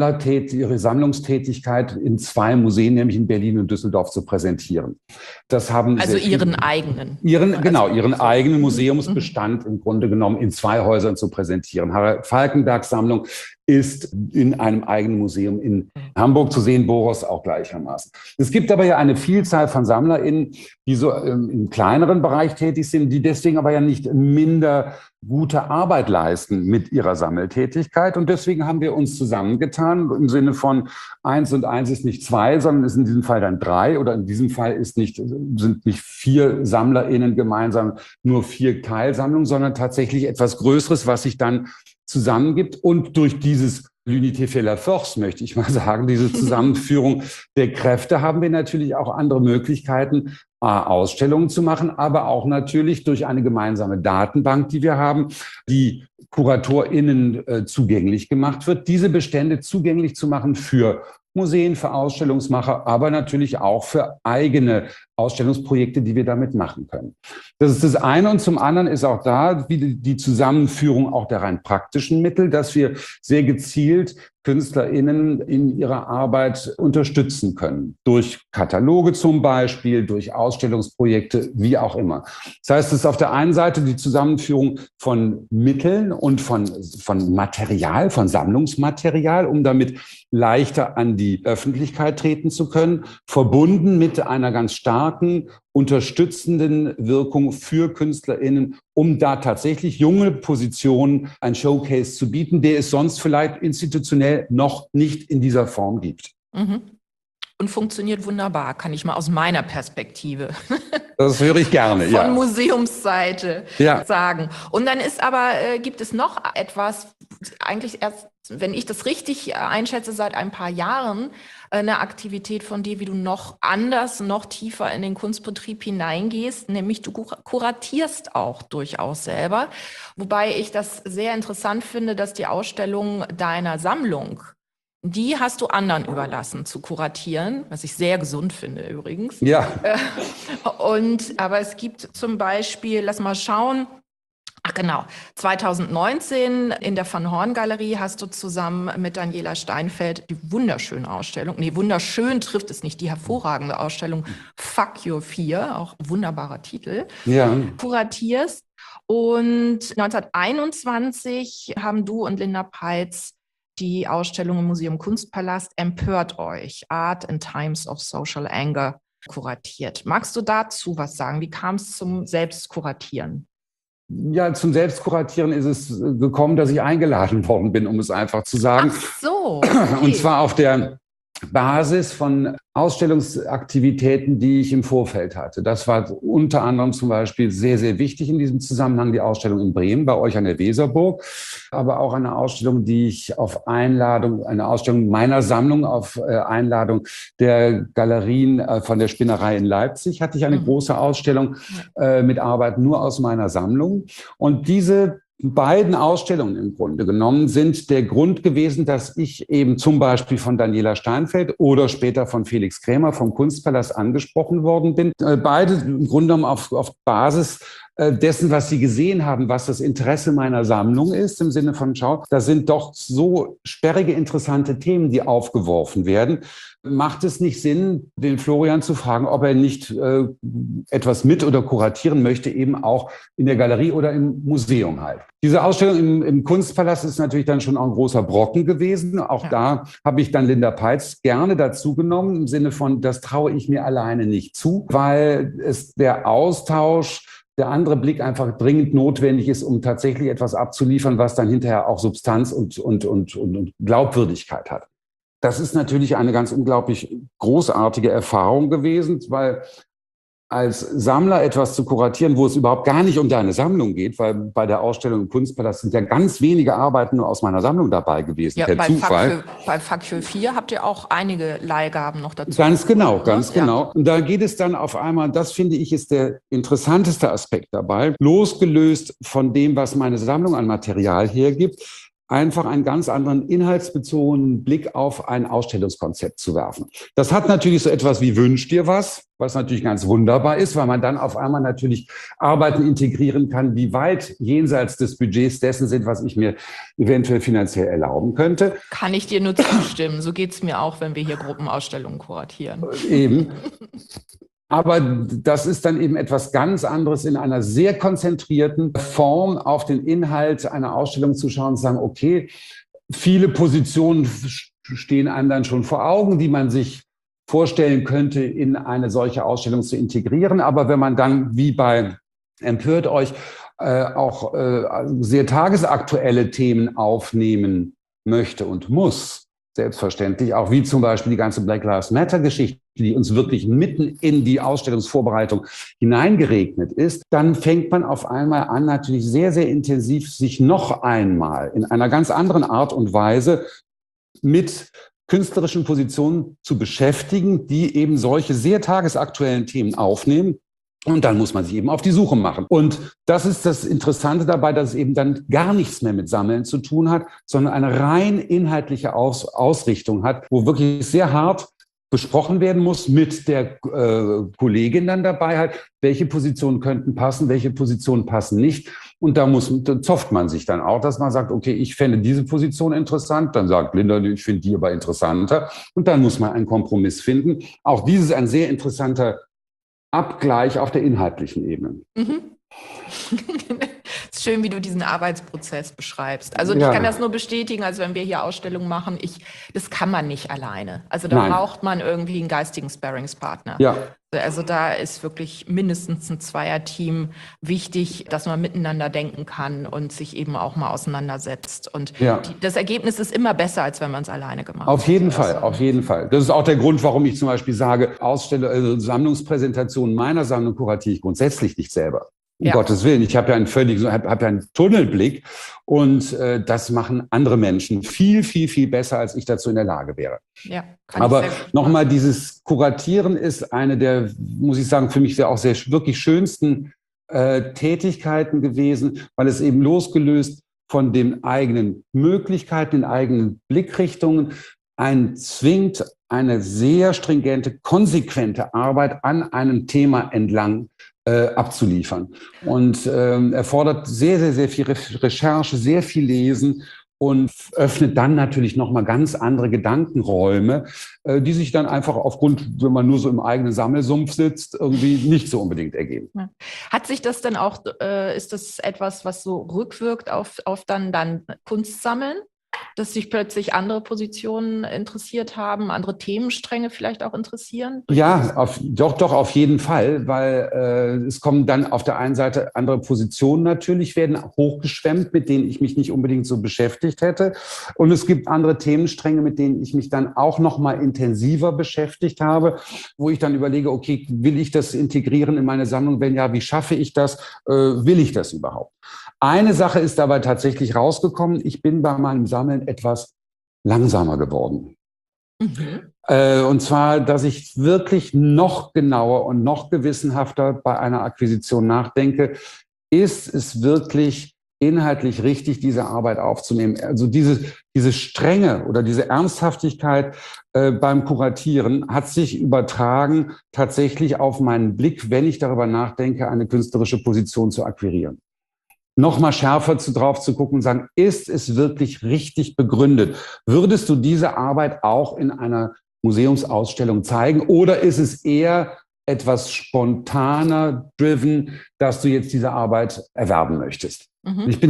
Sammlungstätigkeit in 2 Museen, nämlich in Berlin und Düsseldorf, zu präsentieren. Das haben also ihren eigenen. Ihren eigenen Museumsbestand im Grunde genommen in 2 Häusern zu präsentieren. Harald Falkenbergs Sammlung ist in einem eigenen Museum in Hamburg zu sehen, Boros auch gleichermaßen. Es gibt aber ja eine Vielzahl von SammlerInnen, die so im kleineren Bereich tätig sind, die deswegen aber ja nicht minder gute Arbeit leisten mit ihrer Sammeltätigkeit. Und deswegen haben wir uns zusammengetan im Sinne von 1 und 1 ist nicht 2, sondern ist in diesem Fall dann 3. Oder in diesem Fall sind nicht 4 SammlerInnen gemeinsam nur 4 Teilsammlungen, sondern tatsächlich etwas Größeres, was sich dann zusammengibt. Und durch dieses L'unité fait la force, möchte ich mal sagen, diese Zusammenführung der Kräfte, haben wir natürlich auch andere Möglichkeiten, Ausstellungen zu machen, aber auch natürlich durch eine gemeinsame Datenbank, die wir haben, die KuratorInnen zugänglich gemacht wird, diese Bestände zugänglich zu machen für Museen, für Ausstellungsmacher, aber natürlich auch für eigene Ausstellungsprojekte, die wir damit machen können. Das ist das eine. Und zum anderen ist auch da wie die Zusammenführung auch der rein praktischen Mittel, dass wir sehr gezielt KünstlerInnen in ihrer Arbeit unterstützen können. Durch Kataloge zum Beispiel, durch Ausstellungsprojekte, wie auch immer. Das heißt, es ist auf der einen Seite die Zusammenführung von Mitteln und von Material, von Sammlungsmaterial, um damit leichter an die Öffentlichkeit treten zu können, verbunden mit einer ganz starken, unterstützenden Wirkung für KünstlerInnen, um da tatsächlich junge Positionen ein Showcase zu bieten, der es sonst vielleicht institutionell noch nicht in dieser Form gibt. Mhm. Und funktioniert wunderbar, kann ich mal aus meiner Perspektive Das höre ich gerne, ja. von Museumsseite sagen. Und dann ist aber, gibt es noch etwas, eigentlich erst, wenn ich das richtig einschätze, seit ein paar Jahren eine Aktivität von dir, wie du noch anders, noch tiefer in den Kunstbetrieb hineingehst, nämlich du kuratierst auch durchaus selber. Wobei ich das sehr interessant finde, dass die Ausstellung deiner Sammlung, die hast du anderen überlassen zu kuratieren, was ich sehr gesund finde übrigens. Ja. Aber es gibt zum Beispiel, lass mal schauen, 2019 in der Van Horn Galerie hast du zusammen mit Daniela Steinfeld die wunderschöne Ausstellung, wunderschön trifft es nicht, die hervorragende Ausstellung Fuck Your Fear, auch wunderbarer Titel, kuratierst. Und 1921 haben du und Linda Peitz die Ausstellung im Museum Kunstpalast Empört euch, Art in Times of Social Anger kuratiert. Magst du dazu was sagen? Wie kam es zum Selbstkuratieren? Ja, zum Selbstkuratieren ist es gekommen, dass ich eingeladen worden bin, um es einfach zu sagen. Ach so. Okay. Und zwar auf der Basis von Ausstellungsaktivitäten, die ich im Vorfeld hatte. Das war unter anderem zum Beispiel sehr, sehr wichtig in diesem Zusammenhang, die Ausstellung in Bremen bei euch an der Weserburg, aber auch eine Ausstellung, die ich auf Einladung, eine Ausstellung meiner Sammlung auf Einladung der Galerien von der Spinnerei in Leipzig, hatte ich eine große Ausstellung mit Arbeiten nur aus meiner Sammlung. Und diese beiden Ausstellungen im Grunde genommen sind der Grund gewesen, dass ich eben zum Beispiel von Daniela Steinfeld oder später von Felix Krämer vom Kunstpalast angesprochen worden bin. Beide im Grunde genommen auf Basis dessen, was sie gesehen haben, was das Interesse meiner Sammlung ist, im Sinne von, schau, da sind doch so sperrige, interessante Themen, die aufgeworfen werden. Macht es nicht Sinn, den Florian zu fragen, ob er nicht etwas mit oder kuratieren möchte, eben auch in der Galerie oder im Museum halt. Diese Ausstellung im Kunstpalast ist natürlich dann schon auch ein großer Brocken gewesen. Auch da habe ich dann Linda Peitz gerne dazu genommen, im Sinne von, das traue ich mir alleine nicht zu, weil es der Austausch, der andere Blick einfach dringend notwendig ist, um tatsächlich etwas abzuliefern, was dann hinterher auch Substanz und Glaubwürdigkeit hat. Das ist natürlich eine ganz unglaublich großartige Erfahrung gewesen, weil als Sammler etwas zu kuratieren, wo es überhaupt gar nicht um deine Sammlung geht, weil bei der Ausstellung im Kunstpalast sind ja ganz wenige Arbeiten nur aus meiner Sammlung dabei gewesen, ja, per Zufall. Bei Fuck Your 4 habt ihr auch einige Leihgaben noch dazu. Ganz genau, ganz genau. Und da geht es dann auf einmal, das finde ich ist der interessanteste Aspekt dabei, losgelöst von dem, was meine Sammlung an Material hergibt, einfach einen ganz anderen inhaltsbezogenen Blick auf ein Ausstellungskonzept zu werfen. Das hat natürlich so etwas wie Wünsch dir was natürlich ganz wunderbar ist, weil man dann auf einmal natürlich Arbeiten integrieren kann, die weit jenseits des Budgets dessen sind, was ich mir eventuell finanziell erlauben könnte. Kann ich dir nur zustimmen. So geht es mir auch, wenn wir hier Gruppenausstellungen kuratieren. Eben. Aber das ist dann eben etwas ganz anderes, in einer sehr konzentrierten Form auf den Inhalt einer Ausstellung zu schauen und zu sagen, okay, viele Positionen stehen einem dann schon vor Augen, die man sich vorstellen könnte, in eine solche Ausstellung zu integrieren. Aber wenn man dann, wie bei Empört euch, auch sehr tagesaktuelle Themen aufnehmen möchte und muss, selbstverständlich, auch wie zum Beispiel die ganze Black Lives Matter-Geschichte, die uns wirklich mitten in die Ausstellungsvorbereitung hineingeregnet ist, dann fängt man auf einmal an, natürlich sehr, sehr intensiv sich noch einmal in einer ganz anderen Art und Weise mit künstlerischen Positionen zu beschäftigen, die eben solche sehr tagesaktuellen Themen aufnehmen Und dann muss man sich eben auf die Suche machen. Und das ist das Interessante dabei, dass es eben dann gar nichts mehr mit Sammeln zu tun hat, sondern eine rein inhaltliche Ausrichtung hat, wo wirklich sehr hart besprochen werden muss mit der Kollegin dann dabei halt, welche Positionen könnten passen, welche Positionen passen nicht. Und da zofft man sich dann auch, dass man sagt, okay, ich fände diese Position interessant. Dann sagt Linda, ich finde die aber interessanter. Und dann muss man einen Kompromiss finden. Auch dieses ist ein sehr interessanter Abgleich auf der inhaltlichen Ebene. Mhm. Es ist schön, wie du diesen Arbeitsprozess beschreibst. Also ich kann das nur bestätigen, also wenn wir hier Ausstellungen machen, das kann man nicht alleine. Also da braucht man irgendwie einen geistigen Sparringspartner. Ja. Also da ist wirklich mindestens ein Zweierteam wichtig, dass man miteinander denken kann und sich eben auch mal auseinandersetzt. Und das Ergebnis ist immer besser, als wenn man es alleine gemacht hat. Auf jeden Fall, auf jeden Fall. Das ist auch der Grund, warum ich zum Beispiel sage, Sammlungspräsentationen meiner Sammlung kuratiere ich grundsätzlich nicht selber. Um Gottes Willen. Ich habe ja einen Tunnelblick und das machen andere Menschen viel, viel, viel besser, als ich dazu in der Lage wäre. Ja, aber nochmal, dieses Kuratieren ist eine der, muss ich sagen, für mich auch sehr wirklich schönsten Tätigkeiten gewesen, weil es eben losgelöst von den eigenen Möglichkeiten, den eigenen Blickrichtungen einen zwingt, eine sehr stringente, konsequente Arbeit an einem Thema entlang abzuliefern. Und erfordert sehr, sehr, sehr viel Recherche, sehr viel Lesen und öffnet dann natürlich nochmal ganz andere Gedankenräume, die sich dann einfach aufgrund, wenn man nur so im eigenen Sammelsumpf sitzt, irgendwie nicht so unbedingt ergeben. Ja. Hat sich das dann auch, ist das etwas, was so rückwirkt auf dann Kunstsammeln? Dass sich plötzlich andere Positionen interessiert haben, andere Themenstränge vielleicht auch interessieren? Ja, doch, auf jeden Fall, weil es kommen dann auf der einen Seite andere Positionen natürlich, werden hochgeschwemmt, mit denen ich mich nicht unbedingt so beschäftigt hätte. Und es gibt andere Themenstränge, mit denen ich mich dann auch noch mal intensiver beschäftigt habe, wo ich dann überlege, okay, will ich das integrieren in meine Sammlung? Wenn ja, wie schaffe ich das? Will ich das überhaupt? Eine Sache ist dabei tatsächlich rausgekommen. Ich bin bei meinem Sammeln etwas langsamer geworden. Mhm. Und zwar, dass ich wirklich noch genauer und noch gewissenhafter bei einer Akquisition nachdenke. Ist es wirklich inhaltlich richtig, diese Arbeit aufzunehmen? Also diese Strenge oder diese Ernsthaftigkeit beim Kuratieren hat sich übertragen tatsächlich auf meinen Blick, wenn ich darüber nachdenke, eine künstlerische Position zu akquirieren. Noch mal schärfer drauf zu gucken und sagen, ist es wirklich richtig begründet? Würdest du diese Arbeit auch in einer Museumsausstellung zeigen? Oder ist es eher etwas spontaner driven, dass du jetzt diese Arbeit erwerben möchtest? Mhm. Ich bin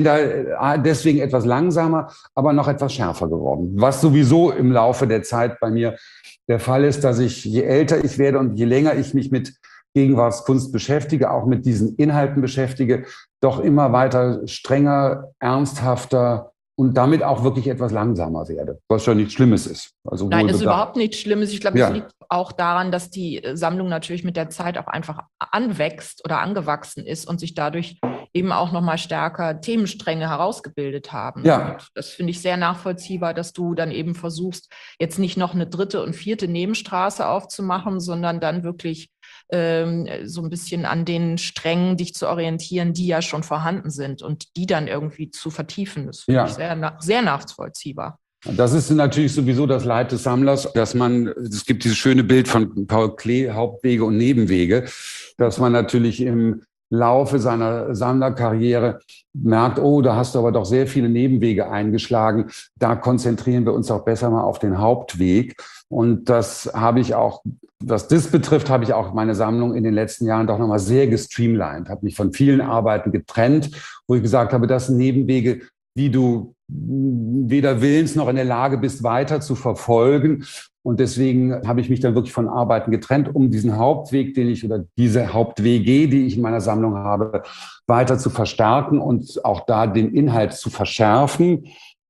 da deswegen etwas langsamer, aber noch etwas schärfer geworden. Was sowieso im Laufe der Zeit bei mir der Fall ist, dass je älter ich werde und je länger ich mich mit Gegenwartskunst beschäftige, auch mit diesen Inhalten beschäftige, doch immer weiter strenger, ernsthafter und damit auch wirklich etwas langsamer werde, was ja nichts Schlimmes ist. Also nein, das ist überhaupt nichts Schlimmes. Ich glaube, es liegt auch daran, dass die Sammlung natürlich mit der Zeit auch einfach anwächst oder angewachsen ist und sich dadurch eben auch noch mal stärker Themenstränge herausgebildet haben. Ja. Und das finde ich sehr nachvollziehbar, dass du dann eben versuchst, jetzt nicht noch eine dritte und vierte Nebenstraße aufzumachen, sondern dann wirklich so ein bisschen an den Strängen dich zu orientieren, die ja schon vorhanden sind und die dann irgendwie zu vertiefen. Das finde ich sehr nachvollziehbar. Das ist natürlich sowieso das Leid des Sammlers, es gibt dieses schöne Bild von Paul Klee, Hauptwege und Nebenwege, dass man natürlich im Laufe seiner Sammlerkarriere merkt, oh, da hast du aber doch sehr viele Nebenwege eingeschlagen. Da konzentrieren wir uns auch besser mal auf den Hauptweg. Und das habe ich auch, was das betrifft, habe ich auch meine Sammlung in den letzten Jahren doch nochmal sehr gestreamlined, habe mich von vielen Arbeiten getrennt, wo ich gesagt habe, das sind Nebenwege, die du weder willens noch in der Lage bist, weiter zu verfolgen. Und deswegen habe ich mich dann wirklich von Arbeiten getrennt, um diesen Hauptweg, oder diese Hauptwege, die ich in meiner Sammlung habe, weiter zu verstärken und auch da den Inhalt zu verschärfen.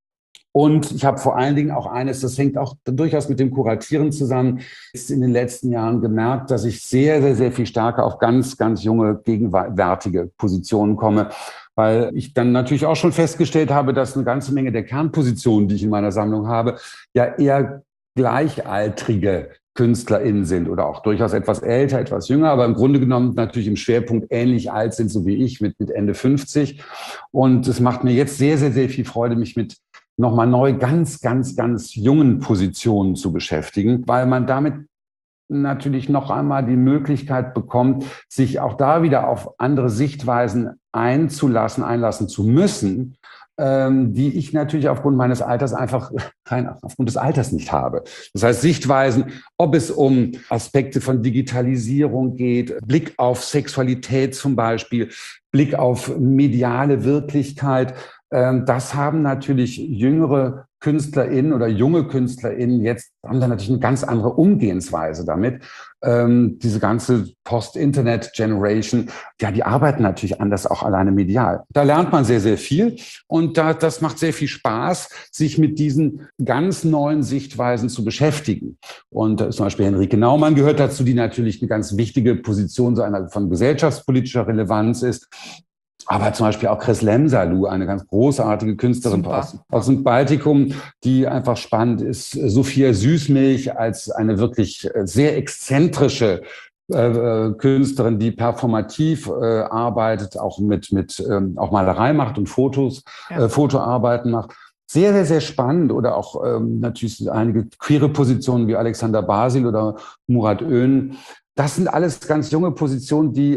Und ich habe vor allen Dingen auch eines, das hängt auch durchaus mit dem Kuratieren zusammen, ist in den letzten Jahren gemerkt, dass ich sehr, sehr, sehr viel stärker auf ganz, ganz junge, gegenwärtige Positionen komme, weil ich dann natürlich auch schon festgestellt habe, dass eine ganze Menge der Kernpositionen, die ich in meiner Sammlung habe, ja eher Gleichaltrige KünstlerInnen sind oder auch durchaus etwas älter, etwas jünger, aber im Grunde genommen natürlich im Schwerpunkt ähnlich alt sind, so wie ich, mit Ende 50. Und es macht mir jetzt sehr, sehr, sehr viel Freude, mich mit nochmal neu ganz, ganz, ganz jungen Positionen zu beschäftigen, weil man damit natürlich noch einmal die Möglichkeit bekommt, sich auch da wieder auf andere Sichtweisen einlassen zu müssen, die ich natürlich aufgrund meines Alters einfach aufgrund des Alters nicht habe. Das heißt, Sichtweisen, ob es um Aspekte von Digitalisierung geht, Blick auf Sexualität zum Beispiel, Blick auf mediale Wirklichkeit, das haben natürlich jüngere KünstlerInnen oder junge KünstlerInnen jetzt, haben da natürlich eine ganz andere Umgehensweise damit. Diese ganze Post-Internet-Generation, ja, die arbeiten natürlich anders, auch alleine medial. Da lernt man sehr, sehr viel und das macht sehr viel Spaß, sich mit diesen ganz neuen Sichtweisen zu beschäftigen. Und zum Beispiel Henrike Naumann gehört dazu, die natürlich eine ganz wichtige Position von gesellschaftspolitischer Relevanz ist. Aber zum Beispiel auch Chris Lemsalu, eine ganz großartige Künstlerin aus dem Baltikum, die einfach spannend ist. Sophia Süßmilch als eine wirklich sehr exzentrische Künstlerin, die performativ arbeitet, auch auch Malerei macht und Fotoarbeiten macht. Sehr, sehr, sehr spannend. Oder auch natürlich einige queere Positionen wie Alexander Basil oder Murat Ön. Das sind alles ganz junge Positionen, die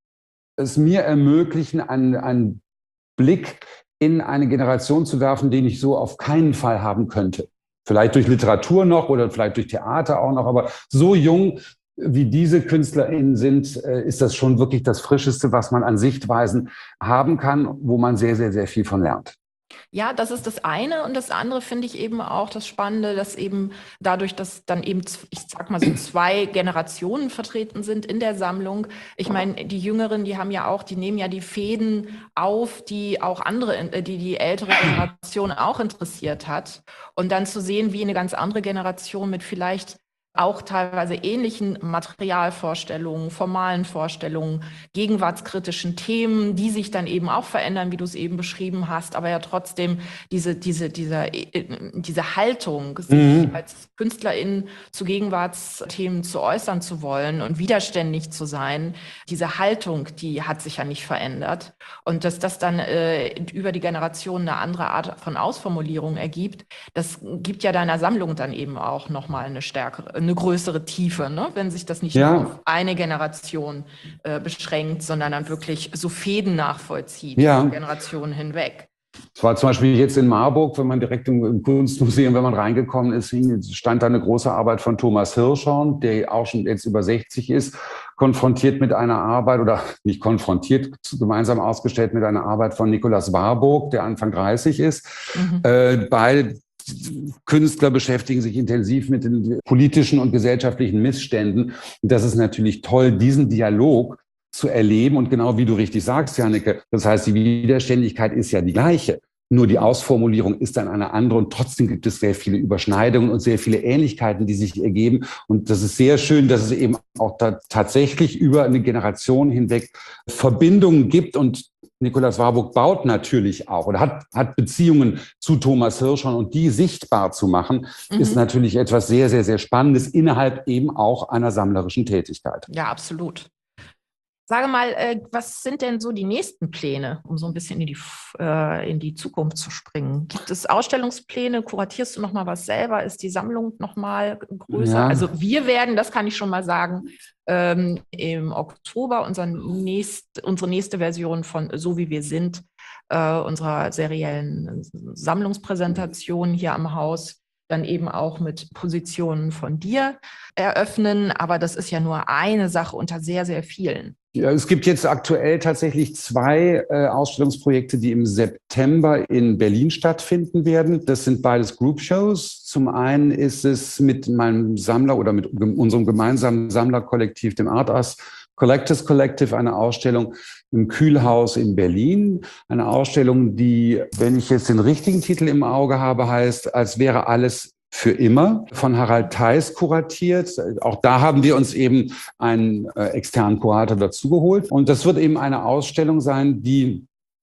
es mir ermöglichen, einen Blick in eine Generation zu werfen, den ich so auf keinen Fall haben könnte. Vielleicht durch Literatur noch oder vielleicht durch Theater auch noch, aber so jung wie diese KünstlerInnen sind, ist das schon wirklich das Frischeste, was man an Sichtweisen haben kann, wo man sehr, sehr, sehr viel von lernt. Ja, das ist das eine. Und das andere finde ich eben auch das Spannende, dass eben dadurch, dass dann eben, ich sag mal so 2 Generationen vertreten sind in der Sammlung. Ich meine, die Jüngeren, die nehmen ja die Fäden auf, die auch die ältere Generation auch interessiert hat. Und dann zu sehen, wie eine ganz andere Generation mit vielleicht auch teilweise ähnlichen Materialvorstellungen, formalen Vorstellungen, gegenwartskritischen Themen, die sich dann eben auch verändern, wie du es eben beschrieben hast, aber ja trotzdem diese Haltung, sich als KünstlerInnen zu Gegenwartsthemen zu äußern zu wollen und widerständig zu sein, diese Haltung, die hat sich ja nicht verändert. Und dass das dann über die Generation eine andere Art von Ausformulierung ergibt, das gibt ja deiner Sammlung dann eben auch nochmal eine größere Tiefe, ne? Wenn sich das nicht nur auf eine Generation beschränkt, sondern dann wirklich so Fäden nachvollzieht, Generationen hinweg. Es war zum Beispiel jetzt in Marburg, wenn man direkt im Kunstmuseum, wenn man reingekommen ist, stand da eine große Arbeit von Thomas Hirschhorn, der auch schon jetzt über 60 ist, konfrontiert mit einer Arbeit oder nicht konfrontiert, gemeinsam ausgestellt mit einer Arbeit von Nikolaus Warburg, der Anfang 30 ist. Beide Künstler beschäftigen sich intensiv mit den politischen und gesellschaftlichen Missständen. Und das ist natürlich toll, diesen Dialog zu erleben. Und genau wie du richtig sagst, Janneke, das heißt, die Widerständigkeit ist ja die gleiche. Nur die Ausformulierung ist dann eine andere und trotzdem gibt es sehr viele Überschneidungen und sehr viele Ähnlichkeiten, die sich ergeben. Und das ist sehr schön, dass es eben auch tatsächlich über eine Generation hinweg Verbindungen gibt. Und Nikolaus Warburg baut natürlich auch oder hat Beziehungen zu Thomas Hirschhorn und die sichtbar zu machen, ist natürlich etwas sehr, sehr, sehr Spannendes innerhalb eben auch einer sammlerischen Tätigkeit. Ja, absolut. Sage mal, was sind denn so die nächsten Pläne, um so ein bisschen in die Zukunft zu springen? Gibt es Ausstellungspläne? Kuratierst du noch mal was selber? Ist die Sammlung noch mal größer? Ja. Also wir werden, das kann ich schon mal sagen, im Oktober unsere nächste Version von So wie wir sind, unserer seriellen Sammlungspräsentation hier am Haus, dann eben auch mit Positionen von dir eröffnen. Aber das ist ja nur eine Sache unter sehr, sehr vielen. Ja, es gibt jetzt aktuell tatsächlich 2 Ausstellungsprojekte, die im September in Berlin stattfinden werden. Das sind beides Group-Shows. Zum einen ist es mit meinem Sammler oder mit unserem gemeinsamen Sammlerkollektiv, dem Art Us Collectors Collective, eine Ausstellung im Kühlhaus in Berlin. Eine Ausstellung, die, wenn ich jetzt den richtigen Titel im Auge habe, heißt, als wäre alles für immer, von Harald Theis kuratiert. Auch da haben wir uns eben einen externen Kurator dazugeholt. Und das wird eben eine Ausstellung sein, die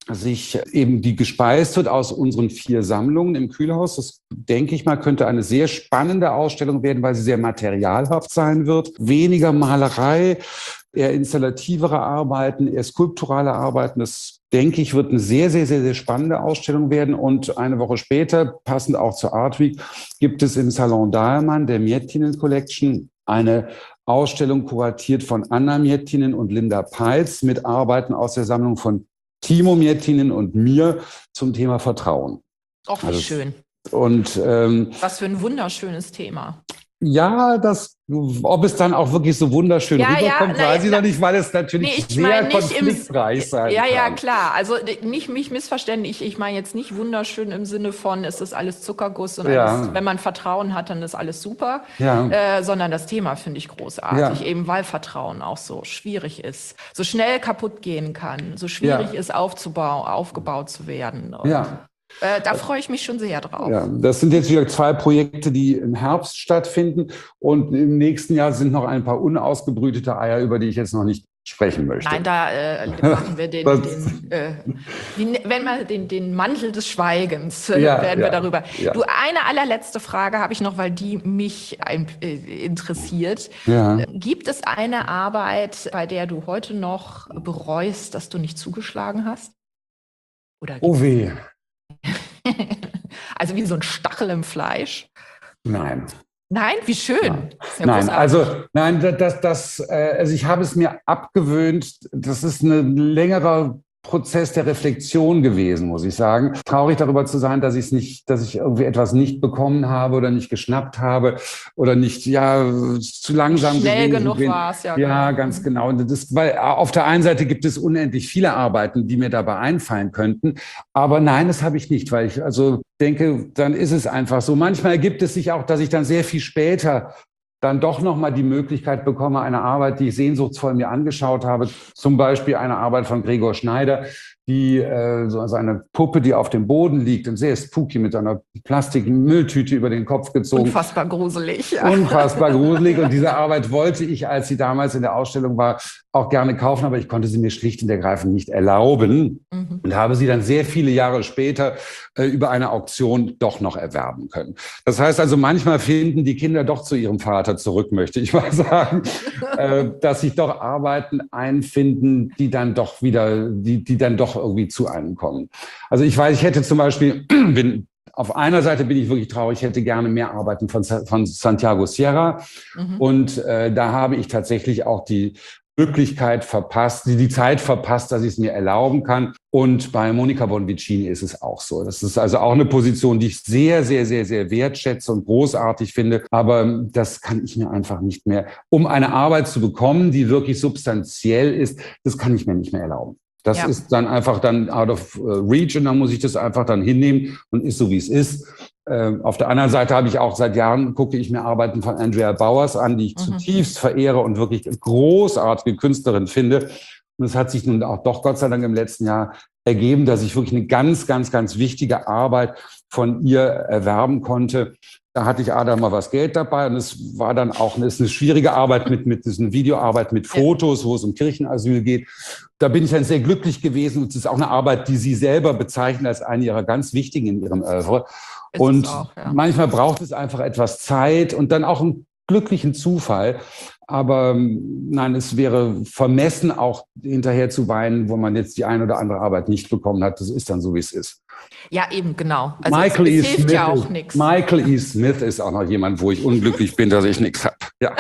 sich eben die gespeist wird aus unseren 4 Sammlungen im Kühlhaus. Das, denke ich mal, könnte eine sehr spannende Ausstellung werden, weil sie sehr materialhaft sein wird. Weniger Malerei, eher installativere Arbeiten, eher skulpturale Arbeiten. Das, denke ich, wird eine sehr, sehr, sehr, sehr spannende Ausstellung werden. Und eine Woche später, passend auch zur Art Week, gibt es im Salon Dahlmann der Miettinen Collection eine Ausstellung kuratiert von Anna Miettinen und Linda Peitz mit Arbeiten aus der Sammlung von Timo Miettinen und mir zum Thema Vertrauen. Auch wie schön. Und was für ein wunderschönes Thema. Ja, ob es dann auch wirklich so wunderschön rüberkommt, weiß ich noch nicht, weil es natürlich sehr konfliktreich sein kann. Ja, klar. Also nicht mich missverstehen. Ich meine jetzt nicht wunderschön im Sinne von, es ist alles Zuckerguss und alles, wenn man Vertrauen hat, dann ist alles super. Ja. Sondern das Thema finde ich großartig, eben weil Vertrauen auch so schwierig ist, so schnell kaputt gehen kann, so schwierig ist aufgebaut zu werden. Und da freue ich mich schon sehr drauf. Ja, das sind jetzt wieder 2 Projekte, die im Herbst stattfinden. Und im nächsten Jahr sind noch ein paar unausgebrütete Eier, über die ich jetzt noch nicht sprechen möchte. Nein, da machen wir den Mantel des Schweigens, werden wir darüber. Ja. Du, eine allerletzte Frage habe ich noch, weil die mich interessiert. Ja. Gibt es eine Arbeit, bei der du heute noch bereust, dass du nicht zugeschlagen hast? Oder oh weh. Also wie so ein Stachel im Fleisch? Nein. Nein, wie schön. Nein, also ich habe es mir abgewöhnt. Das ist ein längerer Prozess der Reflexion gewesen, muss ich sagen. Traurig darüber zu sein, dass ich irgendwie etwas nicht bekommen habe oder nicht geschnappt habe oder nicht, zu langsam schnell genug war es, ja, ganz genau. Weil auf der einen Seite gibt es unendlich viele Arbeiten, die mir dabei einfallen könnten. Aber nein, das habe ich nicht, weil ich also denke, dann ist es einfach so. Manchmal ergibt es sich auch, dass ich dann sehr viel später dann doch nochmal die Möglichkeit bekomme, eine Arbeit, die ich sehnsuchtsvoll mir angeschaut habe, zum Beispiel eine Arbeit von Gregor Schneider, die so eine Puppe, die auf dem Boden liegt und sehr spooky mit einer Plastikmülltüte über den Kopf gezogen. Unfassbar gruselig. Ja. Unfassbar gruselig. Und diese Arbeit wollte ich, als sie damals in der Ausstellung war, auch gerne kaufen, aber ich konnte sie mir schlicht und ergreifend nicht erlauben und habe sie dann sehr viele Jahre später über eine Auktion doch noch erwerben können. Das heißt also, manchmal finden die Kinder doch zu ihrem Vater zurück, möchte ich mal sagen, dass sich doch Arbeiten einfinden, die dann doch wieder, die dann doch irgendwie zu einem kommen. Also ich weiß, ich hätte zum Beispiel, auf einer Seite bin ich wirklich traurig, ich hätte gerne mehr Arbeiten von Santiago Sierra. Und da habe ich tatsächlich auch die Möglichkeit verpasst, die Zeit verpasst, dass ich es mir erlauben kann. Und bei Monica Bonvicini ist es auch so. Das ist also auch eine Position, die ich sehr, sehr, sehr, sehr wertschätze und großartig finde. Aber das kann ich mir einfach nicht mehr, um eine Arbeit zu bekommen, die wirklich substanziell ist, das kann ich mir nicht mehr erlauben. Das ist dann einfach dann out of reach und dann muss ich das einfach dann hinnehmen und ist so, wie es ist. Auf der anderen Seite habe ich auch seit Jahren, gucke ich mir Arbeiten von Andrea Bowers an, die ich zutiefst verehre und wirklich großartige Künstlerin finde. Und es hat sich nun auch doch Gott sei Dank im letzten Jahr ergeben, dass ich wirklich eine ganz, ganz, ganz wichtige Arbeit von ihr erwerben konnte. Da hatte ich mal was Geld dabei und es war dann auch ist eine schwierige Arbeit mit diesen Videoarbeit mit Fotos, wo es um Kirchenasyl geht. Da bin ich dann sehr glücklich gewesen und es ist auch eine Arbeit, die sie selber bezeichnet als eine ihrer ganz wichtigen in ihrem Oeuvre. Und manchmal braucht es einfach etwas Zeit und dann auch einen glücklichen Zufall. Aber nein, es wäre vermessen, auch hinterher zu weinen, wo man jetzt die eine oder andere Arbeit nicht bekommen hat. Das ist dann so, wie es ist. Ja, eben, genau. Also Michael es hilft ja auch nichts. Michael E. Smith ist auch noch jemand, wo ich unglücklich bin, dass ich nichts habe. Ja.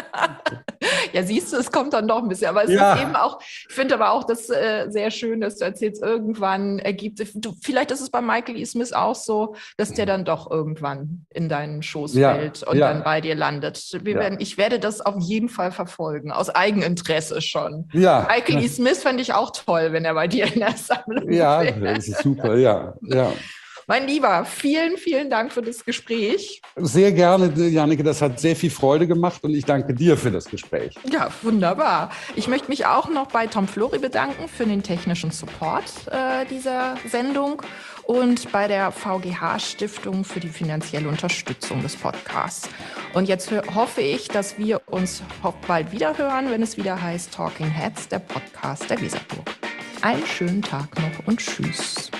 Ja, siehst du, es kommt dann doch ein bisschen. Aber es ist eben auch, ich finde aber auch das sehr schön, dass du erzählst, irgendwann ergibt sich, vielleicht ist es bei Michael E. Smith auch so, dass der dann doch irgendwann in deinen Schoß fällt und dann bei dir landet. Ich werde das auf jeden Fall verfolgen, aus Eigeninteresse schon. Ja. Michael E. Smith fände ich auch toll, wenn er bei dir in der Sammlung wäre. Das ist super, ja. Mein Lieber, vielen, vielen Dank für das Gespräch. Sehr gerne, Janneke. Das hat sehr viel Freude gemacht und ich danke dir für das Gespräch. Ja, wunderbar. Ich möchte mich auch noch bei Tom Flori bedanken für den technischen Support dieser Sendung und bei der VGH-Stiftung für die finanzielle Unterstützung des Podcasts. Und jetzt hoffe ich, dass wir uns bald wieder hören, wenn es wieder heißt Talking Heads, der Podcast der Weserburg. einen schönen Tag noch und tschüss.